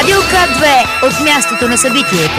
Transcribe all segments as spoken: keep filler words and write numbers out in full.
Радио К две от мястото на събитието.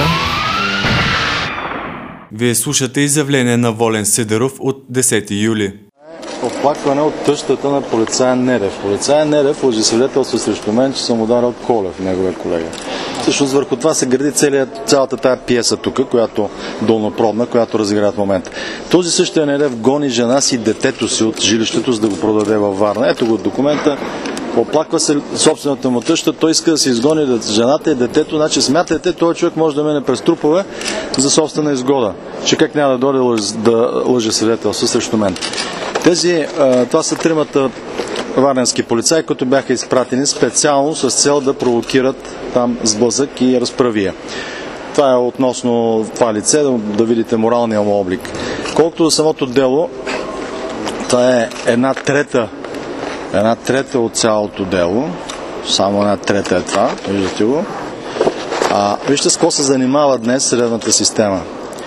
Вие слушате изявление на Волен Сидеров от десети юли. Оплакване от тъщата на полицая Недев. Полицая Недев лъжи свидетелство срещу мен, че съм ударил Колев, неговия колега. Всъщност върху това се гради целият, цялата тая пиеса тук, която долнопробна, която разиграва в момента. Този същия Недев гони жена си, детето си от жилището, за да го продаде във Варна. Ето го от документа. Оплаква се собствената му тъща, той иска да се изгони жената и детето, значи смятайте, този човек може да мине през трупове за собствена изгода. Че как няма да дойде да лъже свидетелство срещу мен. Тези, това са тримата варненски полицаи, които бяха изпратени специално с цел да провокират там сблъсък и разправия. Това е относно това лице, да, да видите моралния му облик. Колкото до самото дело, това е една трета една трета от цялото дело. Само една трета е това, виждате го. А, вижте с какво се занимава днес съдебната система.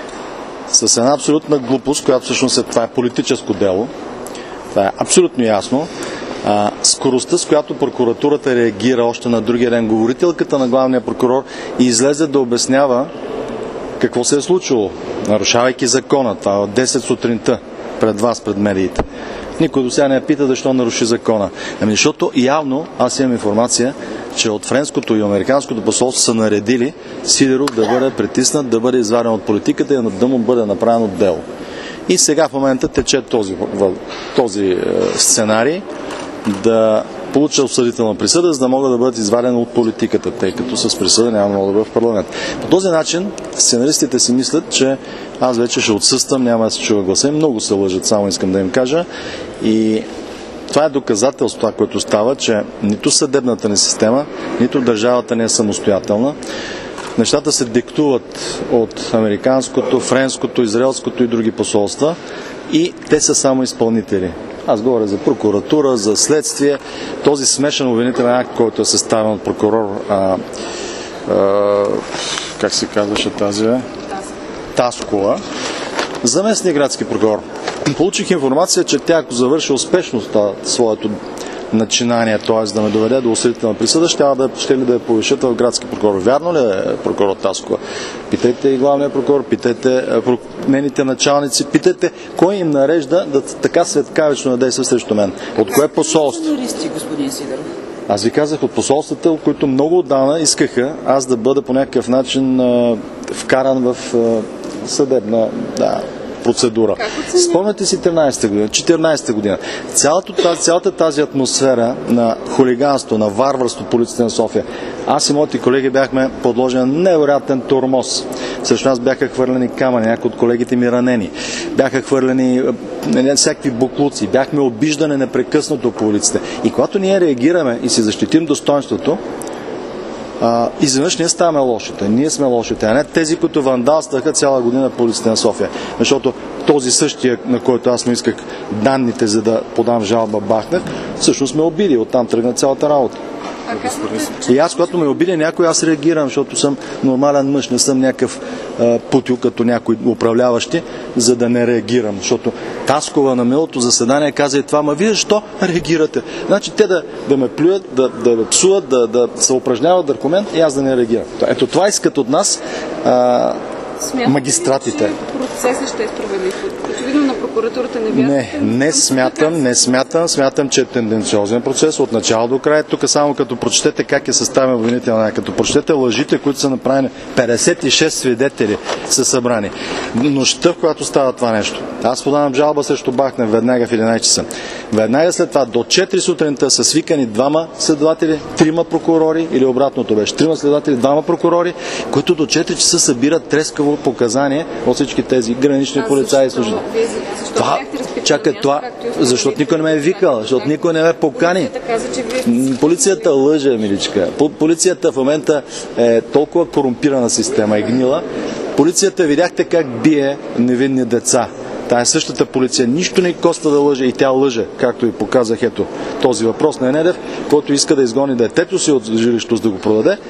С една абсолютна глупост, която всъщност е, това е политическо дело. Това е абсолютно ясно. А, скоростта, с която прокуратурата реагира още на другия ден, говорителката на главния прокурор и излезе да обяснява какво се е случило, нарушавайки закона. Това е от десет сутринта пред вас, пред медиите. Никой до сега не пита защо наруши закона. Ами защото явно, аз имам информация, че от френското и американското посолство са наредили Сидеров да бъде притиснат, да бъде изваден от политиката и да му бъде направено дело. И сега в момента тече този, този сценарий да получа осъдителна присъда, за да могат да бъдат извадени от политиката, тъй като с присъда няма да могат да бъдат в парламент. По този начин сценаристите си мислят, че аз вече ще отсъствам, няма да се чува гласа. Много се лъжат, само искам да им кажа. И това е доказателство, това, което става, че нито съдебната ни система, нито държавата не е самостоятелна. Нещата се диктуват от американското, френското, израелското и други посолства и те са само изпълнители. Аз говоря за прокуратура, за следствие. Този смешен обвинителен акт, който е съставен от прокурор, а, а, как се казваше тази? Таскова, заместник градски прокурор. Получих информация, че тя, ако завърши успешно своето начинание, т.е. да ме доведе до осъдителна присъда, ще, да, ще ли да я повишат в градски прокурор. Вярно ли е прокурор Таскова? Питайте и главния прокурор, питайте нейните началници, питайте кой им нарежда да така светкавично да действа срещу мен. От кое посолство? Господин Сидеров? Аз ви казах от посолствата, които много отдавна искаха аз да бъда по някакъв начин а, вкаран в а, съдебна да, процедура. Спомняте си тринадесета година, четиринадесета година. Цялата, цялата тази атмосфера на хулиганство, на варварство в полицията на София. Аз и моите колеги бяхме подложени на невероятен тормоз. Срещу нас бяха хвърлени камъни, някои от колегите ми ранени. Бяха хвърлени не, всякакви буклуци. Бяхме обиждани непрекъснато по улиците. И когато ние реагираме и си защитим достоинството, Uh, изведнъж ние ставаме лошите. Ние сме лошите, а не тези, които вандалстваха цяла година по улиците на София. Защото този същия, на който аз му исках данните, за да подам жалба, бахнах, всъщност ме обиди. Оттам тръгна цялата работа. И аз, когато ме обиди някой, аз реагирам, защото съм нормален мъж, не съм някакъв а, путил, като някои управляващи, за да не реагирам. Защото Таскова на миналото заседание каза и това, ма вие защо реагирате? Значи те да, да ме плюят, да, да псуват, да, да се упражняват върху мен и аз да не реагирам. Ето това искат от нас а, Смятате, магистратите. Че процесът ще е справедлив. Очевидно на прокуратурата не вярвате. Не, не смятам, не смятам. Смятам, че е тенденциозен процес от начало до края. Тук само като прочетете как е съставен обвинителен, като прочетете лъжите, които са направени, петдесет и шест свидетели са събрани. Нощта, в която става това нещо. Аз подавам жалба срещу Бахнев веднага в единадесет часа. Веднага след това до четири сутринта са свикани двама следователи, трима прокурори или обратното беше. Трима следователи, двама прокурори, които до четири часа събират трескаво показание от всички тези гранични полицаи и служители. Това, чакай, това, защото никой не ме е викал, защото никой не ме покани. Полицията лъже, миличка. Полицията в момента е толкова корумпирана система и гнила. Полицията, видяхте как бие невинни деца. Тая същата полиция нищо не коста да лъже и тя лъже, както и показах ето този въпрос на Недев, който иска да изгони детето си от жилището, за да го продаде.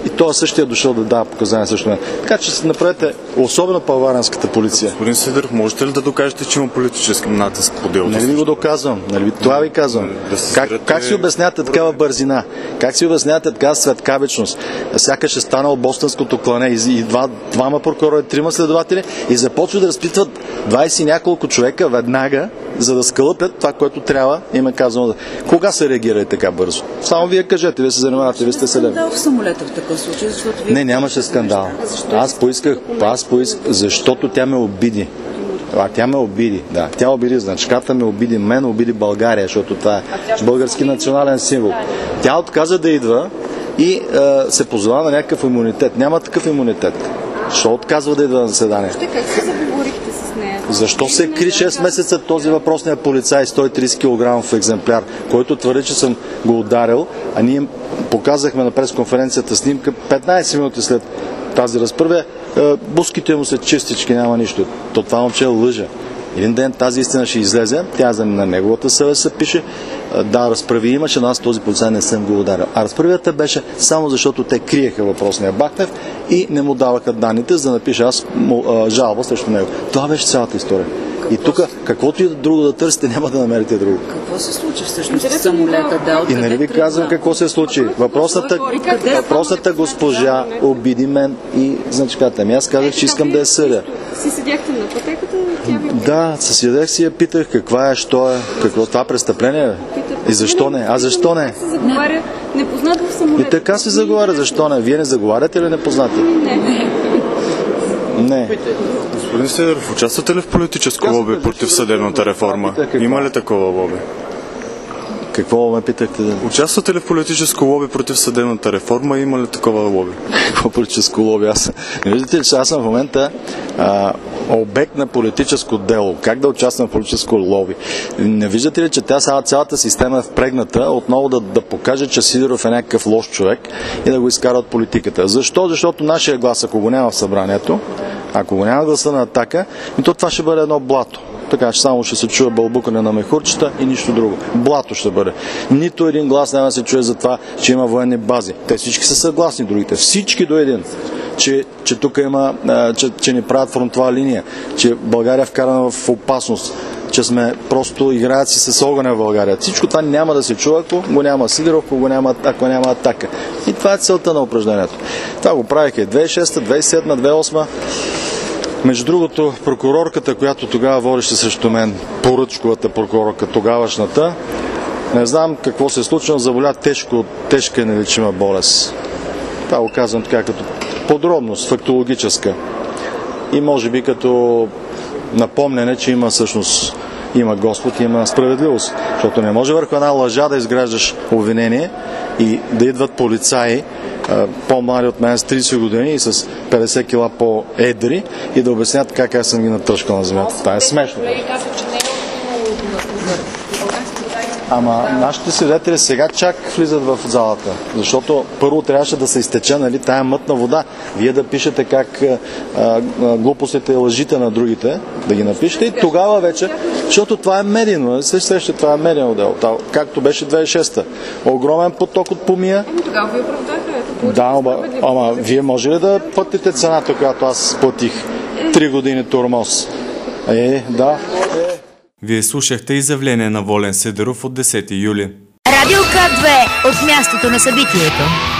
и той същия дошъл да дава показания също мен. Така че се направете, особено по варненската полиция. Господин Сидеров, можете ли да докажете, че има политически натиск по делото? Нали ви го доказвам? Нали, това ви казвам. Да как, спирате... как си обяснявате такава бързина? Как си обяснявате такава светкавичност? Сякаш е станал бостонското клане и, и два, двама прокурори, трима следователи и започват да разпитват двайсет и няколко човека веднага, за да скълъпят това, което трябва, им е казано. Кога се реагирали така бързо? Само вие кажете, вие се занимавате, вие сте съдебни. Скандал в самолета в такъв случай, защото вие... Не, нямаше скандал. Аз поисках, аз поисках, защото тя ме обиди. А тя ме обиди, да. Тя обиди значката, ме обиди мен, обиди България, защото това е български национален символ. Тя отказа да идва и е, се позова на някакъв имунитет. Няма такъв имунитет. Защо отказва да идва на заседание? Как се заговорихте с нея? Защо се кри шест месеца този въпросният полицай, сто и трийсет килограмов екземпляр, който твърди, че съм го ударил, а ние показахме на пресконференцията снимка петнайсет минути след тази разправя, буските му са чистички, няма нищо. То това момче лъжа. Един ден тази истина ще излезе, тя на неговата съвест се пише, да, разправи имаше, но аз този полицай не съм го ударил. А разправията беше само защото те криеха въпросния Бахнев и не му даваха данните, за да напише аз му, а, жалба срещу него. Това беше цялата история. И тук, каквото и друго да търсите, няма да намерите друго. Какво се случи всъщност в самолета? Да, и нали ви казвам какво се случи? Въпросната, въпросната госпожа обиди мен и значката ми. Аз казах, че искам да я съдя. Си седяхте на пътеката, тя ви... Да, със седях си я питах каква е, що е, какво това престъпление е. И защо не? А защо не? се заговаря непознат в самолета. И така се заговаря, защо не? Вие не заговаряте или непознати? Не. Не. Господин Сидеров, участвате ли в политическо лоби против съдебната реформа? Има ли такова лоби? Какво ме питахте? Да? Участвате ли в политическо лоби против съдебната реформа? Има ли такова лоби? Какво политическо лоби? Аз... Не виждате ли, че аз съм в момента а, обект на политическо дело. Как да участвам в политическо лоби? Не виждате ли, че тя цялата система е впрегната отново да, да покаже, че Сидеров е някакъв лош човек и да го изкара от политиката? Защо? Защото нашия глас, ако го няма в събранието, ако го няма гласа на Атака, то това ще бъде едно блато. Така че само ще се чуе бълбукане на мехурчета и нищо друго. Блато ще бъде. Нито един глас няма да се чуе за това, че има военни бази. Те всички са съгласни, другите. Всички до един. Че, че тук има, че, че ни правят фронтова линия, че България е вкарана в опасност, че сме просто играят си с огъня в България. Всичко това няма да се чува, ако го няма Сидеров, ако, го няма, ако няма Атака. И това е целта на упражнението. Това го правиха и две хиляди и шеста, две хиляди и седма, две хиляди и осма. Между другото, прокурорката, която тогава водеше срещу мен, поръчковата прокурорка, тогавашната, не знам какво се е случило, заболя тежко, тежка и нелечима болест. Това го казвам така като подробност, фактологическа. И може би като напомняне, че има всъщност има Господ и има справедливост. Защото не може върху една лъжа да изграждаш обвинение и да идват полицаи, по-млади от мен с трийсет години и с петдесет кила по-едри и да обяснят как аз съм ги натършкал на земята. Това е смешно. Ама нашите свидетели сега чак влизат в залата, защото първо трябваше да се изтече, нали, тая мътна вода. Вие да пишете как а, а, глупостите и лъжите на другите, да ги напишете и тогава вече, защото това е медийно, се среща, това е медийно дело, както беше две хиляди и шеста. Огромен поток от помия. Ами тогава ви оправдаха. Да, ама, ама вие може ли да платите цената, която аз платих? Три години тормоз. Е, да. Е. Вие слушахте изявление на Волен Сидеров от десети юли. Радио К две от мястото на събитието.